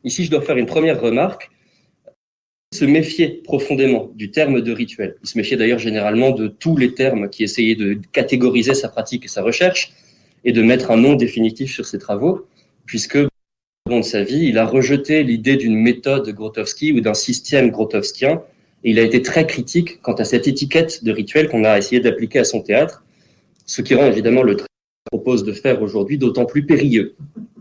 Ici, je dois faire une première remarque. Se méfiait profondément du terme de rituel. Il se méfiait d'ailleurs généralement de tous les termes qui essayaient de catégoriser sa pratique et sa recherche et de mettre un nom définitif sur ses travaux, puisque au long de sa vie, il a rejeté l'idée d'une méthode Grotowski ou d'un système grotowskien, et il a été très critique quant à cette étiquette de rituel qu'on a essayé d'appliquer à son théâtre, ce qui rend évidemment le travail qu'il propose de faire aujourd'hui d'autant plus périlleux.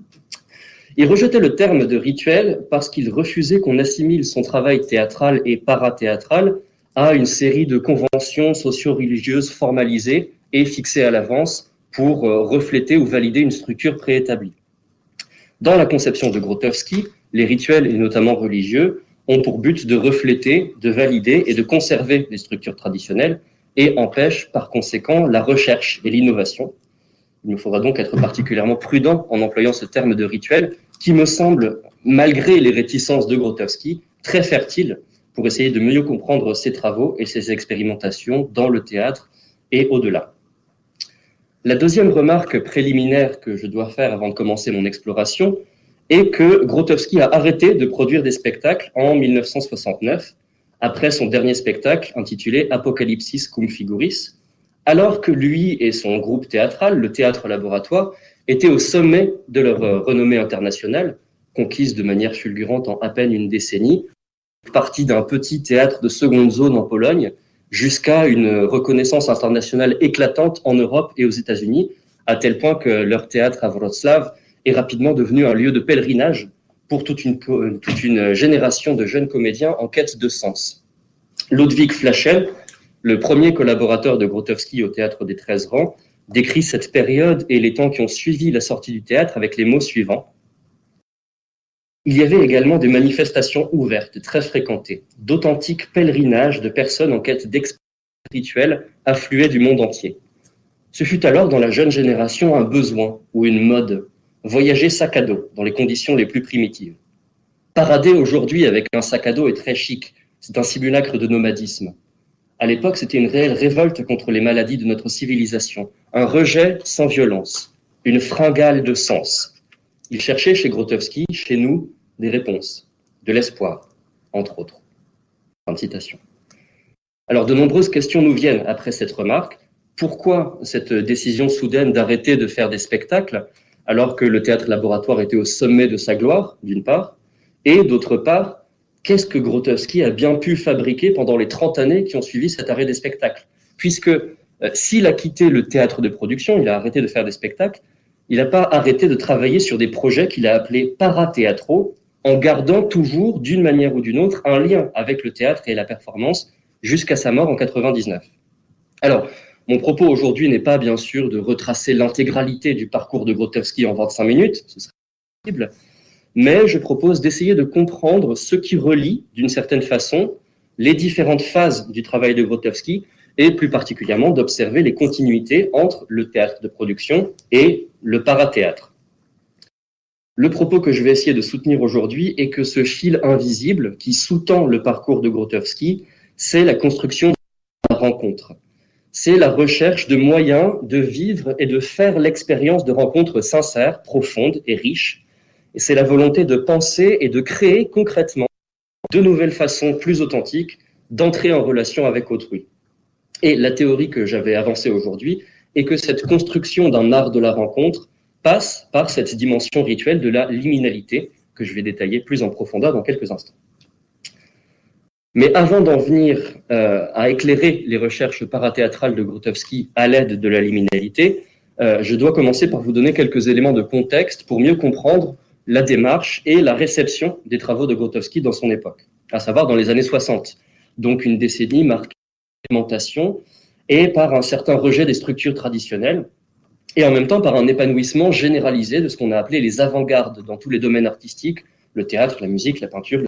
Il rejetait le terme de rituel parce qu'il refusait qu'on assimile son travail théâtral et parathéâtral à une série de conventions socio-religieuses formalisées et fixées à l'avance pour refléter ou valider une structure préétablie. Dans la conception de Grotowski, les rituels, et notamment religieux, ont pour but de refléter, de valider et de conserver les structures traditionnelles et empêchent par conséquent la recherche et l'innovation. Il nous faudra donc être particulièrement prudent en employant ce terme de rituel qui me semble, malgré les réticences de Grotowski, très fertile pour essayer de mieux comprendre ses travaux et ses expérimentations dans le théâtre et au-delà. La deuxième remarque préliminaire que je dois faire avant de commencer mon exploration est que Grotowski a arrêté de produire des spectacles en 1969, après son dernier spectacle intitulé Apocalypsis cum figuris, alors que lui et son groupe théâtral, le Théâtre Laboratoire, étaient au sommet de leur renommée internationale, conquise de manière fulgurante en à peine une décennie, partie d'un petit théâtre de seconde zone en Pologne, jusqu'à une reconnaissance internationale éclatante en Europe et aux États-Unis, à tel point que leur théâtre à Wrocław est rapidement devenu un lieu de pèlerinage pour toute une génération de jeunes comédiens en quête de sens. Ludwig Flaschel, le premier collaborateur de Grotowski au Théâtre des 13 rangs, décrit cette période et les temps qui ont suivi la sortie du théâtre avec les mots suivants. Il y avait également des manifestations ouvertes, très fréquentées, d'authentiques pèlerinages de personnes en quête d'expériences spirituelles affluaient du monde entier. Ce fut alors dans la jeune génération un besoin ou une mode, voyager sac à dos dans les conditions les plus primitives. Parader aujourd'hui avec un sac à dos est très chic, c'est un simulacre de nomadisme. À l'époque, c'était une réelle révolte contre les maladies de notre civilisation, un rejet sans violence, une fringale de sens. Il cherchait chez Grotowski, chez nous, des réponses, de l'espoir, entre autres. Fin de citation. Alors, de nombreuses questions nous viennent après cette remarque. Pourquoi cette décision soudaine d'arrêter de faire des spectacles alors que le Théâtre Laboratoire était au sommet de sa gloire, d'une part, et d'autre part, qu'est-ce que Grotowski a bien pu fabriquer pendant les 30 années qui ont suivi cet arrêt des spectacles? Puisque s'il a quitté le théâtre de production, il a arrêté de faire des spectacles, il n'a pas arrêté de travailler sur des projets qu'il a appelés parathéâtraux, en gardant toujours, d'une manière ou d'une autre, un lien avec le théâtre et la performance jusqu'à sa mort en 1999. Alors, mon propos aujourd'hui n'est pas bien sûr de retracer l'intégralité du parcours de Grotowski en 25 minutes, ce serait possible, mais je propose d'essayer de comprendre ce qui relie, d'une certaine façon, les différentes phases du travail de Grotowski et plus particulièrement d'observer les continuités entre le théâtre de production et le parathéâtre. Le propos que je vais essayer de soutenir aujourd'hui est que ce fil invisible qui sous-tend le parcours de Grotowski, c'est la construction de la rencontre. C'est la recherche de moyens de vivre et de faire l'expérience de rencontres sincères, profondes et riches. Et c'est la volonté de penser et de créer concrètement de nouvelles façons plus authentiques d'entrer en relation avec autrui. Et la théorie que j'avais avancée aujourd'hui est que cette construction d'un art de la rencontre passe par cette dimension rituelle de la liminalité que je vais détailler plus en profondeur dans quelques instants. Mais avant d'en venir à éclairer les recherches parathéâtrales de Grotowski à l'aide de la liminalité, je dois commencer par vous donner quelques éléments de contexte pour mieux comprendre la démarche et la réception des travaux de Grotowski dans son époque, à savoir dans les années 60, donc une décennie marquée par l'expérimentation et par un certain rejet des structures traditionnelles, et en même temps par un épanouissement généralisé de ce qu'on a appelé les avant-gardes dans tous les domaines artistiques, le théâtre, la musique, la peinture.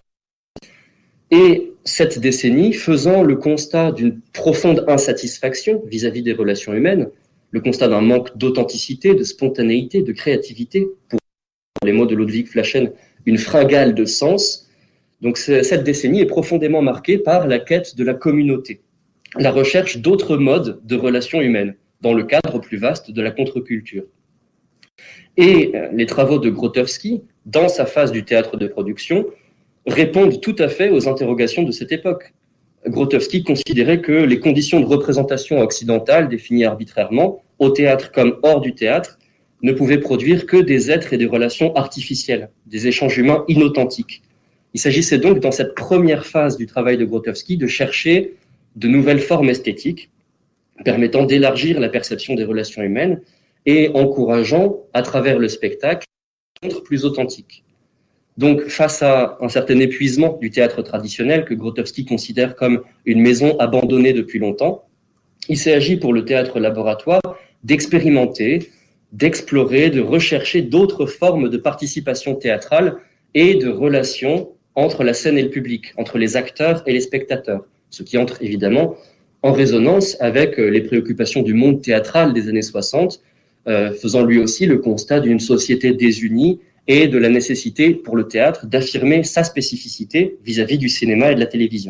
Et cette décennie faisant le constat d'une profonde insatisfaction vis-à-vis des relations humaines, le constat d'un manque d'authenticité, de spontanéité, de créativité, pour les mots de Ludwig Flaschel, une fringale de sens. Donc cette décennie est profondément marquée par la quête de la communauté, la recherche d'autres modes de relations humaines, dans le cadre plus vaste de la contre-culture. Et les travaux de Grotowski, dans sa phase du théâtre de production, répondent tout à fait aux interrogations de cette époque. Grotowski considérait que les conditions de représentation occidentales, définies arbitrairement, au théâtre comme hors du théâtre, ne pouvaient produire que des êtres et des relations artificielles, des échanges humains inauthentiques. Il s'agissait donc, dans cette première phase du travail de Grotowski, de chercher de nouvelles formes esthétiques permettant d'élargir la perception des relations humaines et encourageant, à travers le spectacle, des rencontres plus authentiques. Donc, face à un certain épuisement du théâtre traditionnel que Grotowski considère comme une maison abandonnée depuis longtemps, il s'est agi pour le théâtre laboratoire d'expérimenter, d'explorer, de rechercher d'autres formes de participation théâtrale et de relations entre la scène et le public, entre les acteurs et les spectateurs, ce qui entre évidemment en résonance avec les préoccupations du monde théâtral des années 60, faisant lui aussi le constat d'une société désunie et de la nécessité pour le théâtre d'affirmer sa spécificité vis-à-vis du cinéma et de la télévision.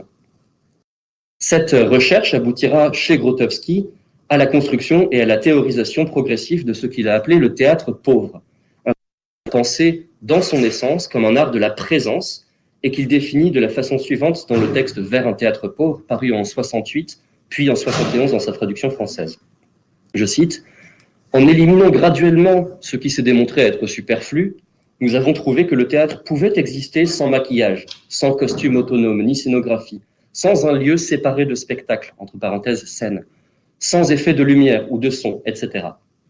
Cette recherche aboutira chez Grotowski à la construction et à la théorisation progressive de ce qu'il a appelé le théâtre pauvre, un pensé dans son essence comme un art de la présence et qu'il définit de la façon suivante dans le texte Vers un théâtre pauvre, paru en 68, puis en 71 dans sa traduction française. Je cite, « En éliminant graduellement ce qui s'est démontré être superflu, nous avons trouvé que le théâtre pouvait exister sans maquillage, sans costume autonome, ni scénographie, sans un lieu séparé de spectacle, entre parenthèses scène, sans effet de lumière ou de son, etc.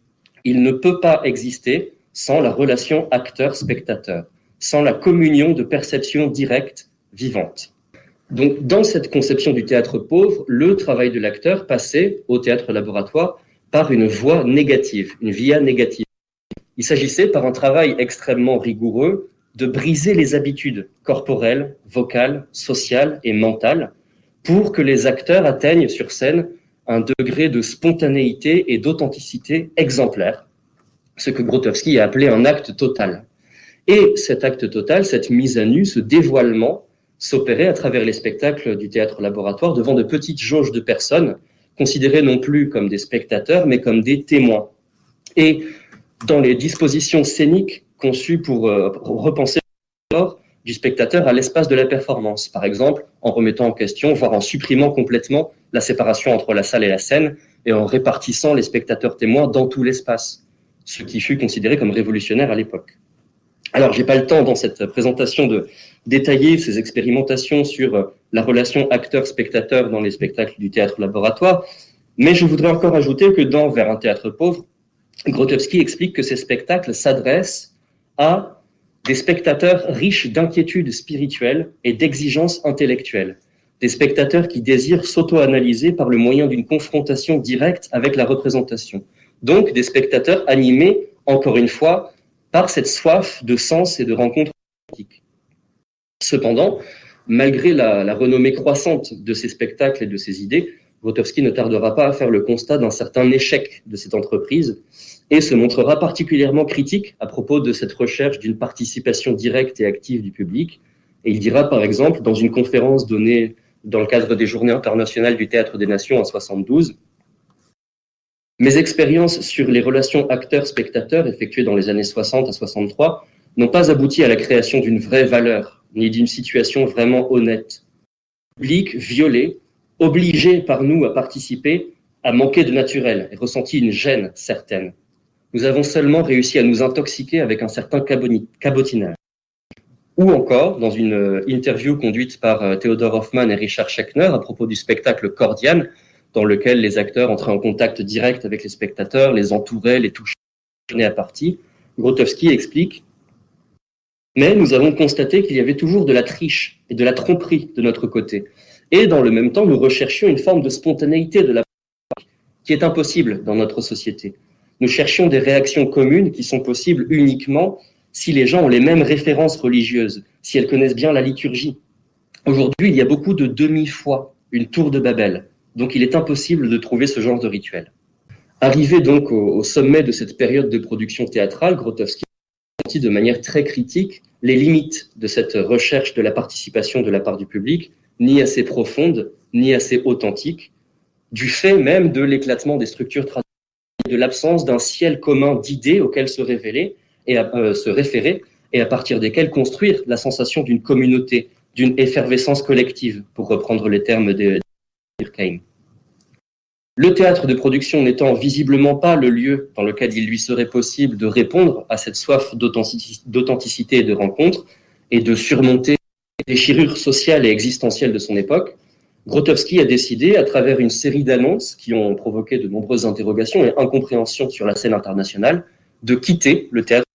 Il ne peut pas exister sans la relation acteur-spectateur, sans la communion de perceptions directes, vivantes. » Donc, dans cette conception du théâtre pauvre, le travail de l'acteur passait au théâtre laboratoire par une voie négative, une via négative. Il s'agissait, par un travail extrêmement rigoureux, de briser les habitudes corporelles, vocales, sociales et mentales pour que les acteurs atteignent sur scène un degré de spontanéité et d'authenticité exemplaire, ce que Grotowski a appelé un acte total. Et cet acte total, cette mise à nu, ce dévoilement, s'opérait à travers les spectacles du théâtre laboratoire devant de petites jauges de personnes, considérées non plus comme des spectateurs, mais comme des témoins. Et dans les dispositions scéniques conçues pour repenser le rapport du spectateur à l'espace de la performance, par exemple en remettant en question, voire en supprimant complètement la séparation entre la salle et la scène et en répartissant les spectateurs témoins dans tout l'espace, ce qui fut considéré comme révolutionnaire à l'époque. Alors, j'ai pas le temps dans cette présentation de détailler ces expérimentations sur la relation acteur-spectateur dans les spectacles du théâtre laboratoire, mais je voudrais encore ajouter que dans Vers un théâtre pauvre, Grotowski explique que ces spectacles s'adressent à des spectateurs riches d'inquiétudes spirituelles et d'exigences intellectuelles, des spectateurs qui désirent s'auto-analyser par le moyen d'une confrontation directe avec la représentation. Donc, des spectateurs animés, encore une fois, par cette soif de sens et de rencontres politiques. Cependant, malgré la renommée croissante de ces spectacles et de ces idées, Grotowski ne tardera pas à faire le constat d'un certain échec de cette entreprise et se montrera particulièrement critique à propos de cette recherche d'une participation directe et active du public. Et il dira par exemple, dans une conférence donnée dans le cadre des Journées internationales du Théâtre des Nations en 72, « Mes expériences sur les relations acteurs-spectateurs effectuées dans les années 60 à 63 n'ont pas abouti à la création d'une vraie valeur, ni d'une situation vraiment honnête. Le public violé, obligé par nous à participer, a manqué de naturel et ressenti une gêne certaine. Nous avons seulement réussi à nous intoxiquer avec un certain cabotinage. » Ou encore, dans une interview conduite par Theodor Hoffmann et Richard Schechner à propos du spectacle Cordian, dans lequel les acteurs entraient en contact direct avec les spectateurs, les entouraient, les touchaient à partie, Grotowski explique « Mais nous avons constaté qu'il y avait toujours de la triche et de la tromperie de notre côté. Et dans le même temps, nous recherchions une forme de spontanéité de la qui est impossible dans notre société. Nous cherchions des réactions communes qui sont possibles uniquement si les gens ont les mêmes références religieuses, si elles connaissent bien la liturgie. Aujourd'hui, il y a beaucoup de demi-foi, une tour de Babel. Donc, il est impossible de trouver ce genre de rituel. » Arrivé donc au sommet de cette période de production théâtrale, Grotowski a senti de manière très critique les limites de cette recherche de la participation de la part du public, ni assez profonde, ni assez authentique, du fait même de l'éclatement des structures traditionnelles, de l'absence d'un ciel commun d'idées auxquelles se référer et à partir desquels construire la sensation d'une communauté, d'une effervescence collective, pour reprendre les termes de Durkheim. Le théâtre de production n'étant visiblement pas le lieu dans lequel il lui serait possible de répondre à cette soif d'authenticité et de rencontre et de surmonter les déchirures sociales et existentielles de son époque, Grotowski a décidé, à travers une série d'annonces qui ont provoqué de nombreuses interrogations et incompréhensions sur la scène internationale, de quitter le théâtre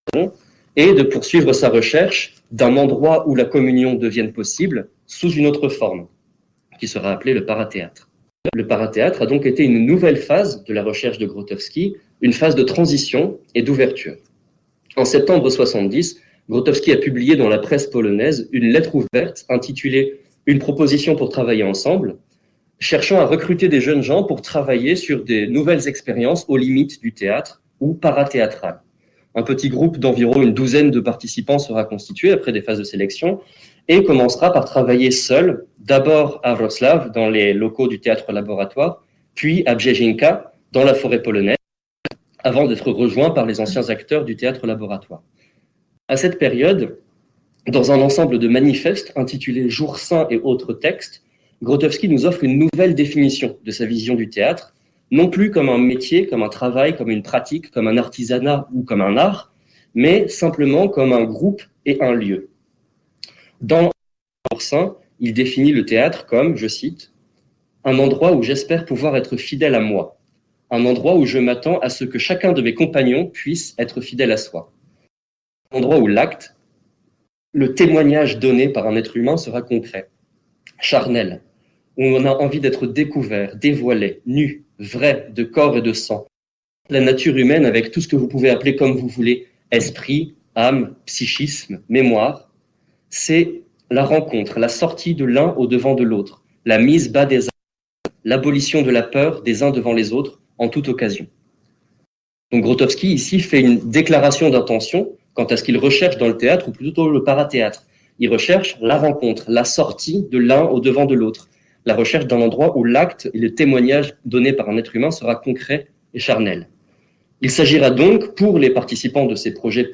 et de poursuivre sa recherche d'un endroit où la communion devienne possible sous une autre forme, qui sera appelée le parathéâtre. Le parathéâtre a donc été une nouvelle phase de la recherche de Grotowski, une phase de transition et d'ouverture. En septembre 70, Grotowski a publié dans la presse polonaise une lettre ouverte intitulée « Une proposition pour travailler ensemble », cherchant à recruter des jeunes gens pour travailler sur des nouvelles expériences aux limites du théâtre ou parathéâtral. Un petit groupe d'environ une douzaine de participants sera constitué après des phases de sélection et commencera par travailler seul, d'abord à Wrocław, dans les locaux du théâtre laboratoire, puis à Brzezinka, dans la forêt polonaise, avant d'être rejoint par les anciens acteurs du théâtre laboratoire. À cette période, dans un ensemble de manifestes intitulés Jours saints et autres textes, Grotowski nous offre une nouvelle définition de sa vision du théâtre, non plus comme un métier, comme un travail, comme une pratique, comme un artisanat ou comme un art, mais simplement comme un groupe et un lieu. Dans Jours saints, il définit le théâtre comme, je cite, « un endroit où j'espère pouvoir être fidèle à moi, un endroit où je m'attends à ce que chacun de mes compagnons puisse être fidèle à soi, un endroit où l'acte, le témoignage donné par un être humain sera concret, charnel, où on a envie d'être découvert, dévoilé, nu, vrai, de corps et de sang. La nature humaine avec tout ce que vous pouvez appeler comme vous voulez, esprit, âme, psychisme, mémoire, c'est la rencontre, la sortie de l'un au devant de l'autre, la mise bas des âmes, l'abolition de la peur des uns devant les autres en toute occasion. Donc Grotowski ici fait une déclaration d'intention quant à ce qu'il recherche dans le théâtre, ou plutôt le parathéâtre. Il recherche la rencontre, la sortie de l'un au devant de l'autre, la recherche d'un endroit où l'acte et le témoignage donné par un être humain sera concret et charnel. Il s'agira donc, pour les participants de ces projets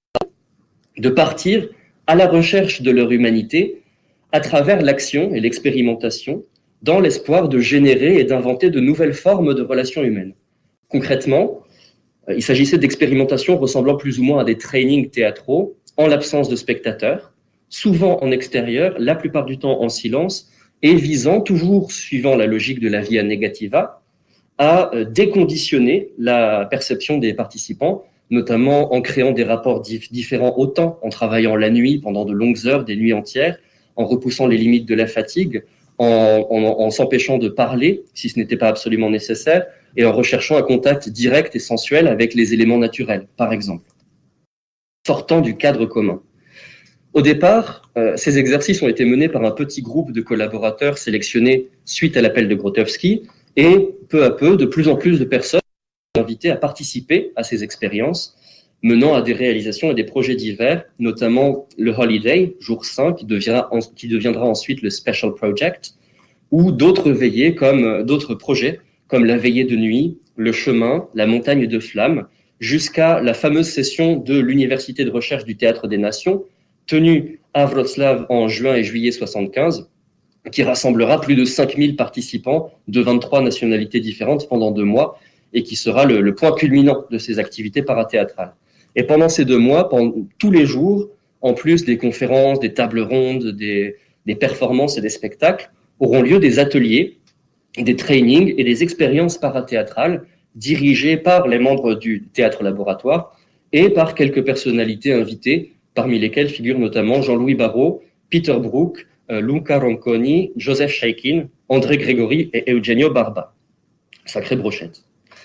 de partir à la recherche de leur humanité à travers l'action et l'expérimentation, dans l'espoir de générer et d'inventer de nouvelles formes de relations humaines. Concrètement, il s'agissait d'expérimentations ressemblant plus ou moins à des trainings théâtraux, en l'absence de spectateurs, souvent en extérieur, la plupart du temps en silence, et visant, toujours suivant la logique de la via negativa, à déconditionner la perception des participants, notamment en créant des rapports différents au temps, en travaillant la nuit pendant de longues heures, des nuits entières, en repoussant les limites de la fatigue, en s'empêchant de parler, si ce n'était pas absolument nécessaire, et en recherchant un contact direct et sensuel avec les éléments naturels, par exemple, sortant du cadre commun. Au départ, ces exercices ont été menés par un petit groupe de collaborateurs sélectionnés suite à l'appel de Grotowski, et peu à peu, de plus en plus de personnes sont invitées à participer à ces expériences, menant à des réalisations et des projets divers, notamment le Holiday, jour 5, qui deviendra ensuite le Special Project, ou d'autres veillées comme d'autres projets, comme la veillée de nuit, le chemin, la montagne de flammes, jusqu'à la fameuse session de l'Université de recherche du Théâtre des Nations, tenue à Wrocław en juin et juillet 75, qui rassemblera plus de 5000 participants de 23 nationalités différentes pendant 2 mois, et qui sera le point culminant de ces activités parathéâtrales. Et pendant ces 2 mois, tous les jours, en plus des conférences, des tables rondes, des performances et des spectacles, auront lieu des ateliers, des trainings et des expériences parathéâtrales dirigées par les membres du théâtre laboratoire et par quelques personnalités invitées, parmi lesquelles figurent notamment Jean-Louis Barrault, Peter Brook, Luca Ronconi, Joseph Chaikin, André Grégory et Eugenio Barba. Sacrée brochette.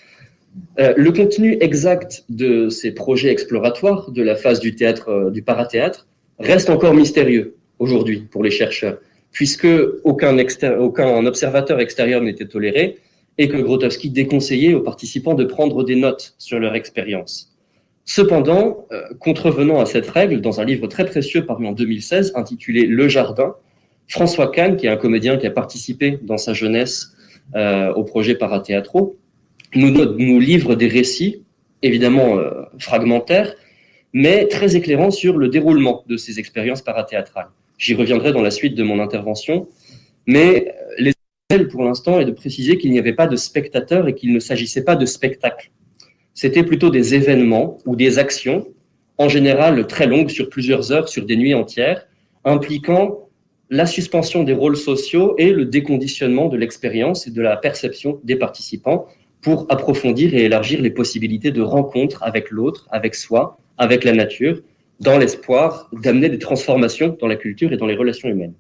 Le contenu exact de ces projets exploratoires de la phase du théâtre, du parathéâtre, reste encore mystérieux aujourd'hui pour les chercheurs, puisque aucun observateur extérieur n'était toléré et que Grotowski déconseillait aux participants de prendre des notes sur leur expérience. Cependant, contrevenant à cette règle, dans un livre très précieux paru en 2016 intitulé Le Jardin, François Kahn, qui est un comédien qui a participé dans sa jeunesse aux projets parathéâtraux, nous livre des récits, évidemment fragmentaires, mais très éclairant sur le déroulement de ces expériences parathéâtrales. J'y reviendrai dans la suite de mon intervention, mais l'essentiel pour l'instant est de préciser qu'il n'y avait pas de spectateurs et qu'il ne s'agissait pas de spectacles. C'était plutôt des événements ou des actions, en général très longues, sur plusieurs heures, sur des nuits entières, impliquant la suspension des rôles sociaux et le déconditionnement de l'expérience et de la perception des participants pour approfondir et élargir les possibilités de rencontre avec l'autre, avec soi, avec la nature, dans l'espoir d'amener des transformations dans la culture et dans les relations humaines.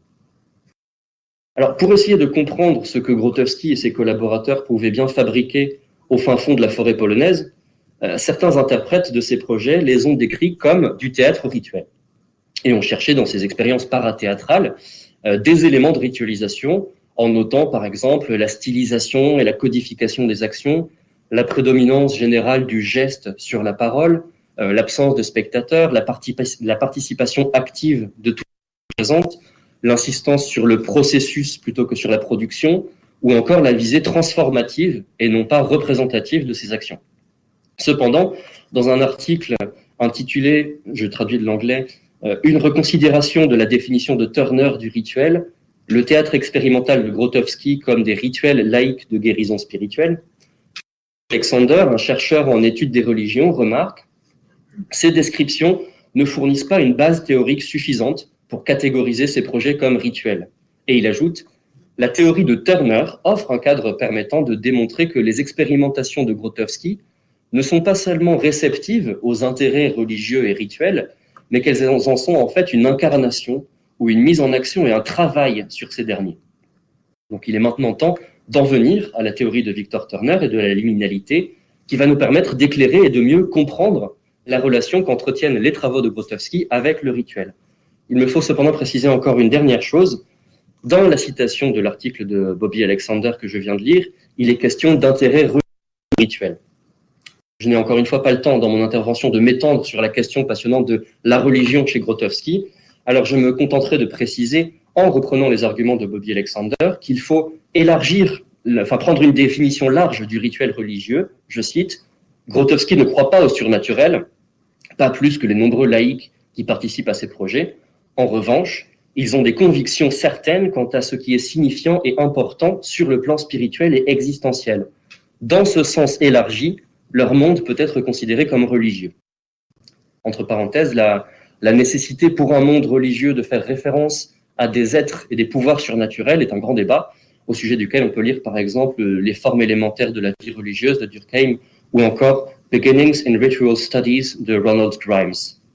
Alors, pour essayer de comprendre ce que Grotowski et ses collaborateurs pouvaient bien fabriquer au fin fond de la forêt polonaise, certains interprètes de ces projets les ont décrits comme du théâtre rituel et ont cherché dans ces expériences parathéâtrales des éléments de ritualisation en notant par exemple la stylisation et la codification des actions, la prédominance générale du geste sur la parole, l'absence de spectateurs, la participation active de tout le monde présent, l'insistance sur le processus plutôt que sur la production, ou encore la visée transformative et non pas représentative de ces actions. Cependant, dans un article intitulé, je traduis de l'anglais, une reconsidération de la définition de Turner du rituel, le théâtre expérimental de Grotowski comme des rituels laïques de guérison spirituelle, Alexander, un chercheur en études des religions, remarque « Ces descriptions ne fournissent pas une base théorique suffisante pour catégoriser ces projets comme rituels. » Et il ajoute « La théorie de Turner offre un cadre permettant de démontrer que les expérimentations de Grotowski ne sont pas seulement réceptives aux intérêts religieux et rituels, mais qu'elles en sont en fait une incarnation ou une mise en action et un travail sur ces derniers. » Donc il est maintenant temps d'en venir à la théorie de Victor Turner et de la liminalité qui va nous permettre d'éclairer et de mieux comprendre la relation qu'entretiennent les travaux de Grotowski avec le rituel. Il me faut cependant préciser encore une dernière chose. Dans la citation de l'article de Bobby Alexander que je viens de lire, il est question d'intérêt rituel. Je n'ai encore une fois pas le temps dans mon intervention de m'étendre sur la question passionnante de la religion chez Grotowski, alors je me contenterai de préciser, en reprenant les arguments de Bobby Alexander, qu'il faut prendre une définition large du rituel religieux. Je cite, « Grotowski ne croit pas au surnaturel, pas plus que les nombreux laïcs qui participent à ces projets. En revanche, ils ont des convictions certaines quant à ce qui est signifiant et important sur le plan spirituel et existentiel. Dans ce sens élargi, leur monde peut être considéré comme religieux. » Entre parenthèses, la nécessité pour un monde religieux de faire référence à des êtres et des pouvoirs surnaturels est un grand débat, au sujet duquel on peut lire par exemple les formes élémentaires de la vie religieuse de Durkheim ou encore Beginnings in Ritual Studies de Ronald Grimes.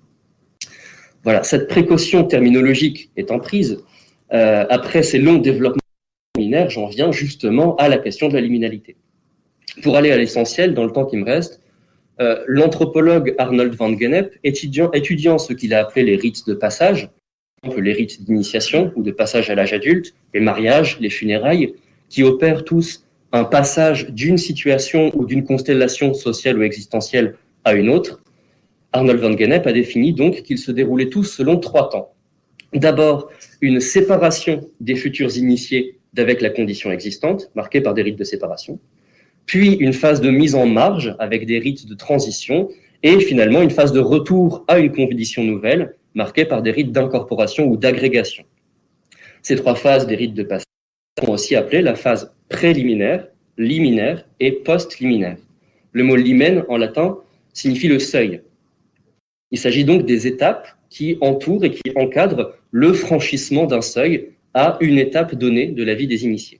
Voilà, cette précaution terminologique étant prise, après ces longs développements liminaires, j'en viens justement à la question de la liminalité. Pour aller à l'essentiel, dans le temps qui me reste, l'anthropologue Arnold van Gennep, étudiant ce qu'il a appelé les rites de passage, les rites d'initiation ou de passage à l'âge adulte, les mariages, les funérailles, qui opèrent tous un passage d'une situation ou d'une constellation sociale ou existentielle à une autre, Arnold van Gennep a défini donc qu'ils se déroulaient tous selon 3 temps. D'abord, une séparation des futurs initiés d'avec la condition existante, marquée par des rites de séparation, puis une phase de mise en marge avec des rites de transition, et finalement une phase de retour à une condition nouvelle, marquée par des rites d'incorporation ou d'agrégation. Ces 3 phases des rites de passage sont aussi appelées la phase préliminaire, liminaire et post-liminaire. Le mot limen en latin signifie le seuil. Il s'agit donc des étapes qui entourent et qui encadrent le franchissement d'un seuil à une étape donnée de la vie des initiés.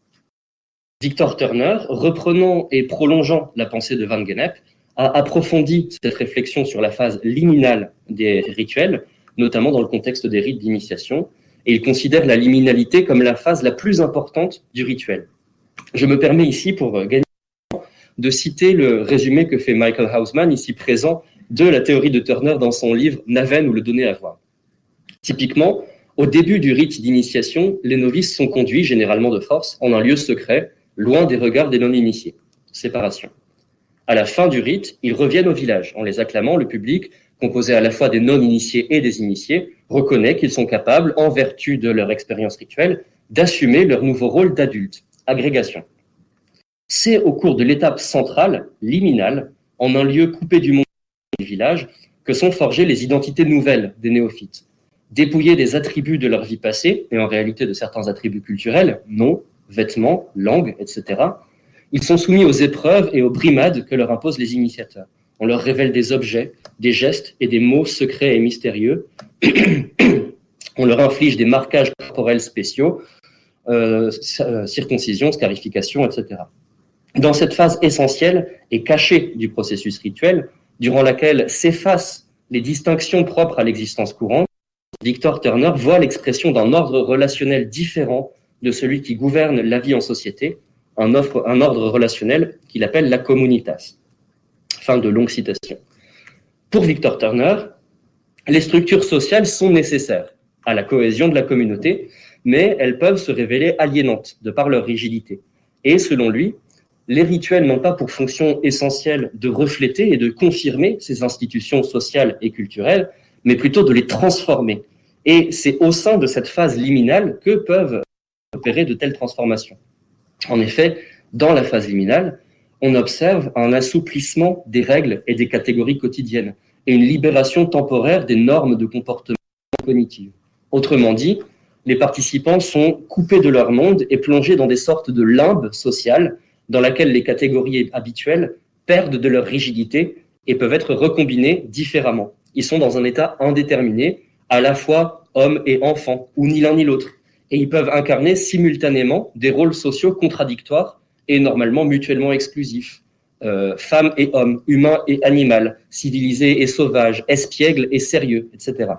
Victor Turner, reprenant et prolongeant la pensée de Van Gennep, a approfondi cette réflexion sur la phase liminale des rituels, notamment dans le contexte des rites d'initiation, et il considère la liminalité comme la phase la plus importante du rituel. Je me permets ici, pour gagner du temps, de citer le résumé que fait Michael Hausman, ici présent, de la théorie de Turner dans son livre « Naven ou le donner à voir ». Typiquement, au début du rite d'initiation, les novices sont conduits, généralement de force, en un lieu secret, loin des regards des non-initiés. Séparation. À la fin du rite, ils reviennent au village. En les acclamant, le public, composé à la fois des non-initiés et des initiés, reconnaît qu'ils sont capables, en vertu de leur expérience rituelle, d'assumer leur nouveau rôle d'adultes. Agrégation. C'est au cours de l'étape centrale, liminale, en un lieu coupé du monde du village, que sont forgées les identités nouvelles des néophytes. Dépouillés des attributs de leur vie passée, et en réalité de certains attributs culturels, noms, vêtements, langue, etc., ils sont soumis aux épreuves et aux brimades que leur imposent les initiateurs. On leur révèle des objets, des gestes et des mots secrets et mystérieux. On leur inflige des marquages corporels spéciaux, circoncision, scarification, etc. Dans cette phase essentielle et cachée du processus rituel, durant laquelle s'effacent les distinctions propres à l'existence courante, Victor Turner voit l'expression d'un ordre relationnel différent de celui qui gouverne la vie en société, un ordre relationnel qu'il appelle la communitas. Fin de longue citation. Pour Victor Turner, les structures sociales sont nécessaires à la cohésion de la communauté, mais elles peuvent se révéler aliénantes de par leur rigidité. Et selon lui, les rituels n'ont pas pour fonction essentielle de refléter et de confirmer ces institutions sociales et culturelles, mais plutôt de les transformer. Et c'est au sein de cette phase liminale que peuvent opérer de telles transformations. En effet, dans la phase liminale, on observe un assouplissement des règles et des catégories quotidiennes et une libération temporaire des normes de comportement cognitif. Autrement dit, les participants sont coupés de leur monde et plongés dans des sortes de limbes sociales dans laquelle les catégories habituelles perdent de leur rigidité et peuvent être recombinées différemment. Ils sont dans un état indéterminé, à la fois hommes et enfants, ou ni l'un ni l'autre. Et ils peuvent incarner simultanément des rôles sociaux contradictoires et normalement mutuellement exclusifs. Femmes et hommes, humain et animal, civilisé et sauvage, espiègle et sérieux, etc.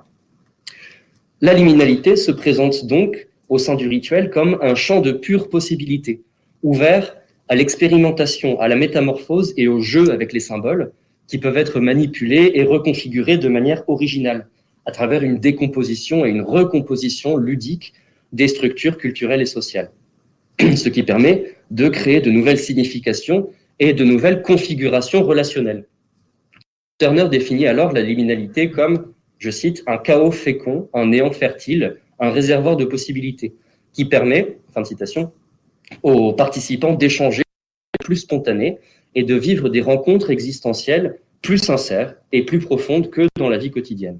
La liminalité se présente donc au sein du rituel comme un champ de pure possibilité, ouvert à l'expérimentation, à la métamorphose et au jeu avec les symboles qui peuvent être manipulés et reconfigurés de manière originale à travers une décomposition et une recomposition ludique des structures culturelles et sociales, ce qui permet de créer de nouvelles significations et de nouvelles configurations relationnelles. Turner définit alors la liminalité comme, je cite, un chaos fécond, un néant fertile, un réservoir de possibilités, qui permet, fin de citation, aux participants d'échanger plus spontané et de vivre des rencontres existentielles plus sincères et plus profondes que dans la vie quotidienne.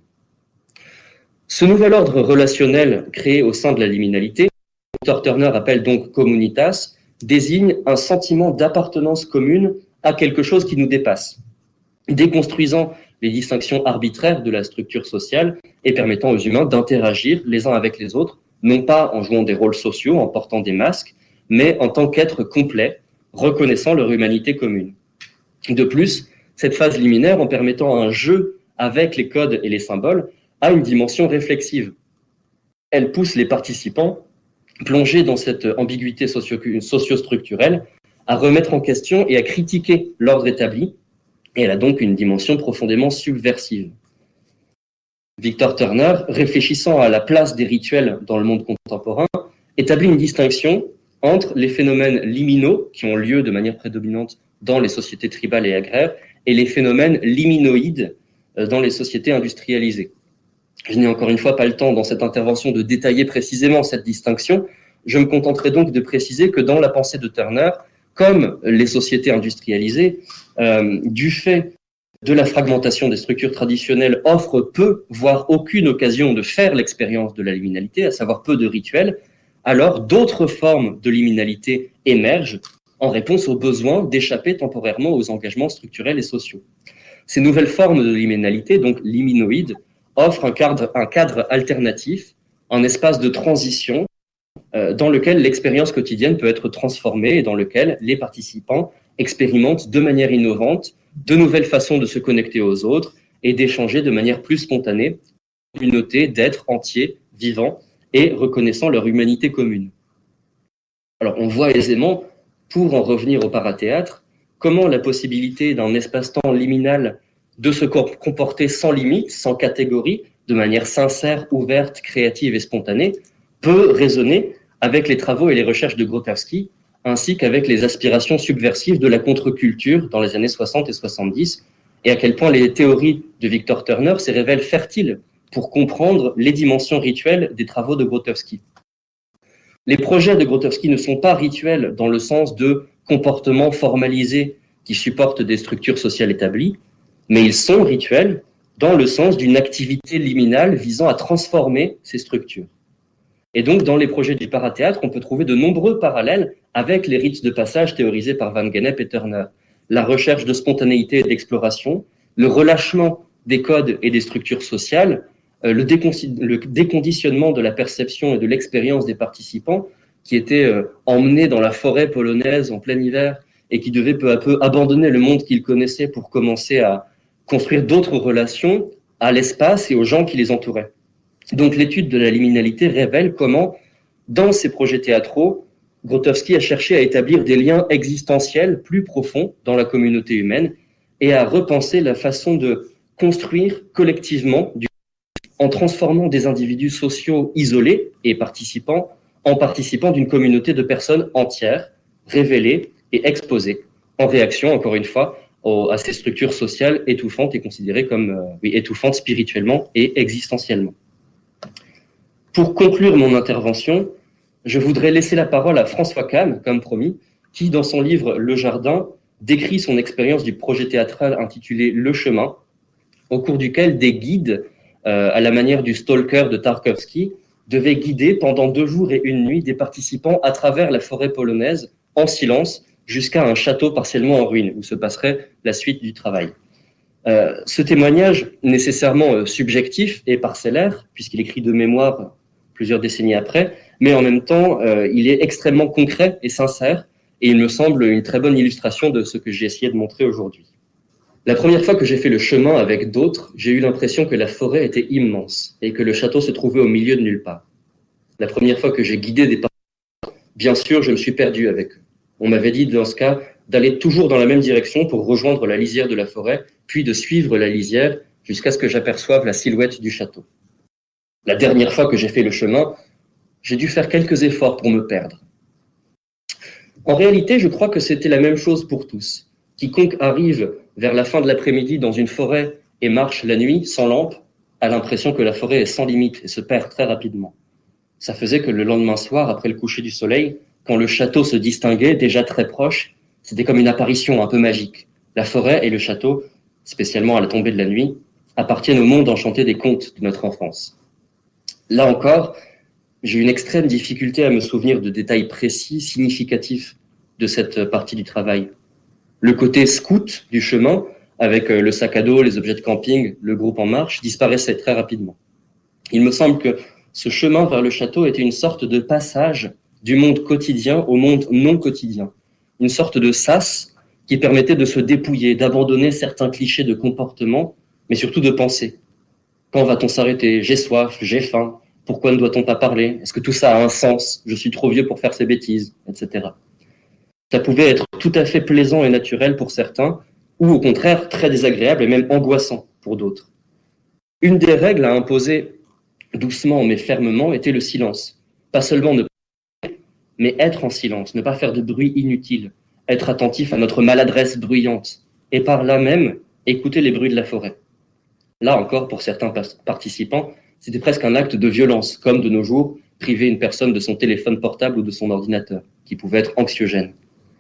Ce nouvel ordre relationnel créé au sein de la liminalité, Victor Turner appelle donc communitas, désigne un sentiment d'appartenance commune à quelque chose qui nous dépasse, déconstruisant les distinctions arbitraires de la structure sociale et permettant aux humains d'interagir les uns avec les autres, non pas en jouant des rôles sociaux, en portant des masques, mais en tant qu'êtres complets, reconnaissant leur humanité commune. De plus, cette phase liminaire, en permettant un jeu avec les codes et les symboles, a une dimension réflexive. Elle pousse les participants, plongés dans cette ambiguïté socio-structurelle, à remettre en question et à critiquer l'ordre établi, et elle a donc une dimension profondément subversive. Victor Turner, réfléchissant à la place des rituels dans le monde contemporain, établit une distinction entre les phénomènes liminaux, qui ont lieu de manière prédominante dans les sociétés tribales et agraires, et les phénomènes liminoïdes dans les sociétés industrialisées. Je n'ai encore une fois pas le temps dans cette intervention de détailler précisément cette distinction. Je me contenterai donc de préciser que dans la pensée de Turner, comme les sociétés industrialisées, du fait de la fragmentation des structures traditionnelles, offrent peu, voire aucune occasion de faire l'expérience de la liminalité, à savoir peu de rituels, alors d'autres formes de liminalité émergent en réponse au besoin d'échapper temporairement aux engagements structurels et sociaux. Ces nouvelles formes de liminalité, donc liminoïdes, offrent un cadre alternatif, un espace de transition dans lequel l'expérience quotidienne peut être transformée et dans lequel les participants expérimentent de manière innovante de nouvelles façons de se connecter aux autres et d'échanger de manière plus spontanée, une communauté d'êtres entiers, vivants et reconnaissant leur humanité commune. Alors on voit aisément, pour en revenir au parathéâtre, comment la possibilité d'un espace-temps liminal de se comporter sans limite, sans catégorie, de manière sincère, ouverte, créative et spontanée, peut résonner avec les travaux et les recherches de Grotowski, ainsi qu'avec les aspirations subversives de la contre-culture dans les années 60 et 70, et à quel point les théories de Victor Turner se révèlent fertiles pour comprendre les dimensions rituelles des travaux de Grotowski. Les projets de Grotowski ne sont pas rituels dans le sens de comportements formalisés qui supportent des structures sociales établies, mais ils sont rituels dans le sens d'une activité liminale visant à transformer ces structures. Et donc, dans les projets du parathéâtre, on peut trouver de nombreux parallèles avec les rites de passage théorisés par Van Gennep et Turner. La recherche de spontanéité et d'exploration, le relâchement des codes et des structures sociales, le déconditionnement de la perception et de l'expérience des participants qui étaient emmenés dans la forêt polonaise en plein hiver et qui devaient peu à peu abandonner le monde qu'ils connaissaient pour commencer à construire d'autres relations à l'espace et aux gens qui les entouraient. Donc l'étude de la liminalité révèle comment, dans ces projets théâtraux, Grotowski a cherché à établir des liens existentiels plus profonds dans la communauté humaine et à repenser la façon de construire collectivement en transformant des individus sociaux isolés et participants en participant d'une communauté de personnes entières, révélées et exposées, en réaction, encore une fois, à ces structures sociales étouffantes et considérées comme étouffantes spirituellement et existentiellement. Pour conclure mon intervention, je voudrais laisser la parole à François Kahn, comme promis, qui, dans son livre Le Jardin, décrit son expérience du projet théâtral intitulé Le Chemin, au cours duquel des guides, à la manière du Stalker de Tarkovsky, devaient guider pendant 2 jours et 1 nuit des participants à travers la forêt polonaise, en silence, jusqu'à un château partiellement en ruine, où se passerait la suite du travail. Ce témoignage, nécessairement subjectif et parcellaire, puisqu'il écrit de mémoire plusieurs décennies après, mais en même temps, il est extrêmement concret et sincère, et il me semble une très bonne illustration de ce que j'ai essayé de montrer aujourd'hui. La première fois que j'ai fait le chemin avec d'autres, j'ai eu l'impression que la forêt était immense et que le château se trouvait au milieu de nulle part. La première fois que j'ai guidé des participants, bien sûr, je me suis perdu avec eux. On m'avait dit, dans ce cas, d'aller toujours dans la même direction pour rejoindre la lisière de la forêt, puis de suivre la lisière jusqu'à ce que j'aperçoive la silhouette du château. La dernière fois que j'ai fait le chemin, j'ai dû faire quelques efforts pour me perdre. En réalité, je crois que c'était la même chose pour tous. Quiconque arrive vers la fin de l'après-midi dans une forêt et marche la nuit sans lampe a l'impression que la forêt est sans limite et se perd très rapidement. Ça faisait que le lendemain soir, après le coucher du soleil, quand le château se distinguait déjà très proche, c'était comme une apparition un peu magique. La forêt et le château, spécialement à la tombée de la nuit, appartiennent au monde enchanté des contes de notre enfance. Là encore, j'ai une extrême difficulté à me souvenir de détails précis, significatifs de cette partie du travail. Le côté scout du chemin, avec le sac à dos, les objets de camping, le groupe en marche, disparaissait très rapidement. Il me semble que ce chemin vers le château était une sorte de passage du monde quotidien au monde non quotidien. Une sorte de sas qui permettait de se dépouiller, d'abandonner certains clichés de comportement, mais surtout de pensée. Quand va-t-on s'arrêter? J'ai soif, j'ai faim. Pourquoi ne doit-on pas parler? Est-ce que tout ça a un sens? Je suis trop vieux pour faire ces bêtises, etc. Ça pouvait être tout à fait plaisant et naturel pour certains, ou au contraire très désagréable et même angoissant pour d'autres. Une des règles à imposer doucement mais fermement était le silence. Pas seulement ne pas parler, mais être en silence, ne pas faire de bruit inutile, être attentif à notre maladresse bruyante, et par là même écouter les bruits de la forêt. Là encore, pour certains participants, c'était presque un acte de violence, comme de nos jours, priver une personne de son téléphone portable ou de son ordinateur, qui pouvait être anxiogène.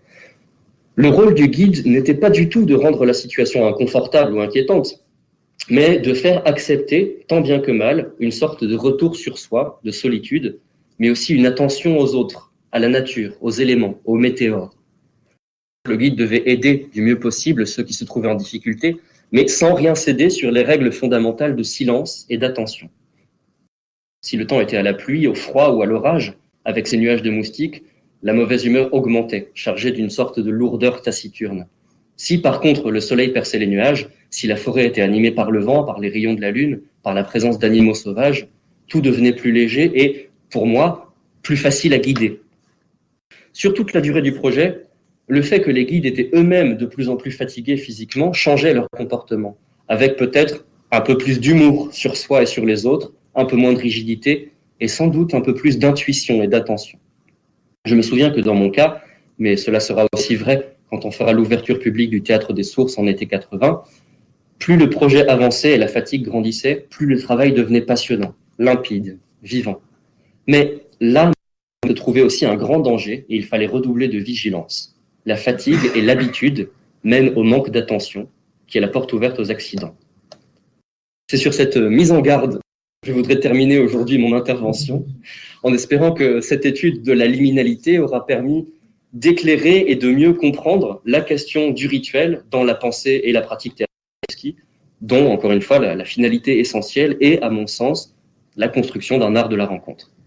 Le rôle du guide n'était pas du tout de rendre la situation inconfortable ou inquiétante, mais de faire accepter, tant bien que mal, une sorte de retour sur soi, de solitude, mais aussi une attention aux autres, à la nature, aux éléments, aux météores. Le guide devait aider du mieux possible ceux qui se trouvaient en difficulté, mais sans rien céder sur les règles fondamentales de silence et d'attention. Si le temps était à la pluie, au froid ou à l'orage, avec ses nuages de moustiques, la mauvaise humeur augmentait, chargée d'une sorte de lourdeur taciturne. Si par contre le soleil perçait les nuages, si la forêt était animée par le vent, par les rayons de la lune, par la présence d'animaux sauvages, tout devenait plus léger et, pour moi, plus facile à guider. Sur toute la durée du projet, le fait que les guides étaient eux-mêmes de plus en plus fatigués physiquement changeait leur comportement, avec peut-être un peu plus d'humour sur soi et sur les autres, un peu moins de rigidité et sans doute un peu plus d'intuition et d'attention. Je me souviens que dans mon cas, mais cela sera aussi vrai quand on fera l'ouverture publique du Théâtre des Sources en été 80, plus le projet avançait et la fatigue grandissait, plus le travail devenait passionnant, limpide, vivant. Mais là, on se trouvait aussi un grand danger et il fallait redoubler de vigilance. La fatigue et l'habitude mènent au manque d'attention, qui est la porte ouverte aux accidents. C'est sur cette mise en garde que je voudrais terminer aujourd'hui mon intervention, en espérant que cette étude de la liminalité aura permis d'éclairer et de mieux comprendre la question du rituel dans la pensée et la pratique thérapeutique, dont, encore une fois, la finalité essentielle est, à mon sens, la construction d'un art de la rencontre.